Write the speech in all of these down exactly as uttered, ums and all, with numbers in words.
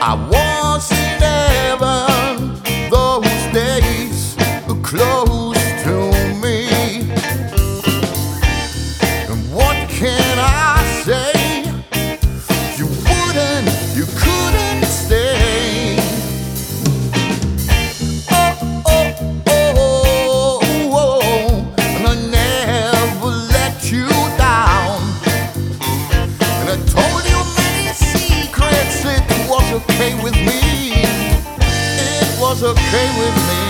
I was in heaven, those days were close to me. And what can I say? You wouldn't, you couldn't stay. Oh, oh, oh, oh, and I never let you down. And I told you many secrets, it was okay with me. It was okay with me.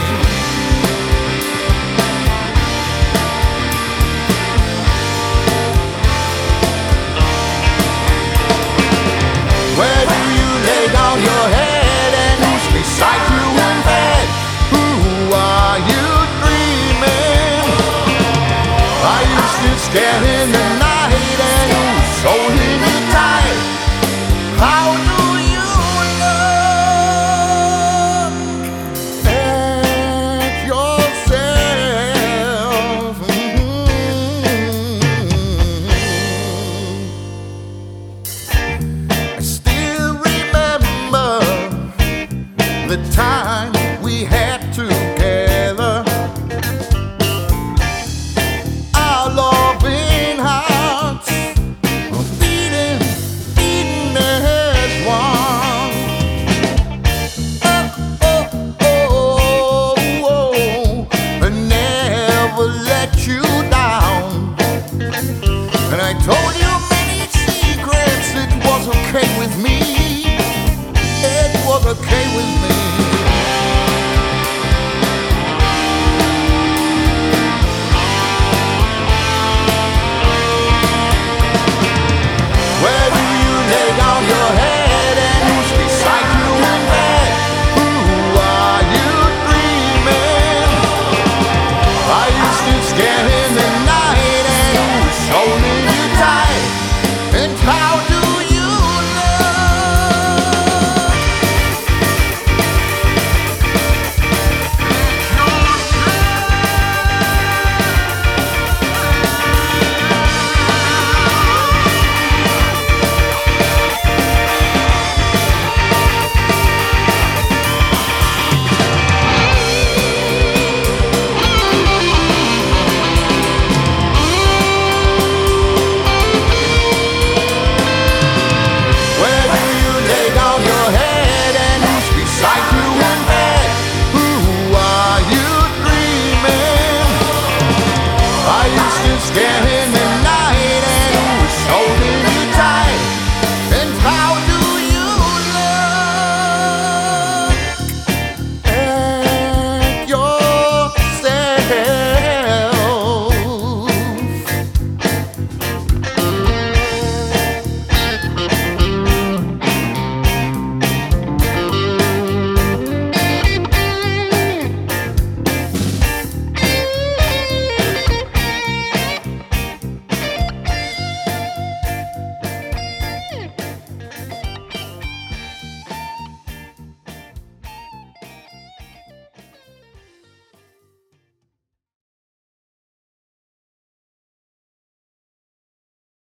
Where do you lay down your head and who's beside you in bed? Who are you dreaming? Are you still scared in the night and who's holding you tight? How do you look at yourself? Mm-hmm. I still remember the time we had together. Our loving hearts are beating, beating as one. Oh, oh, oh, oh, I never let you down. And I told you many secrets, it was okay with me. It was okay with me.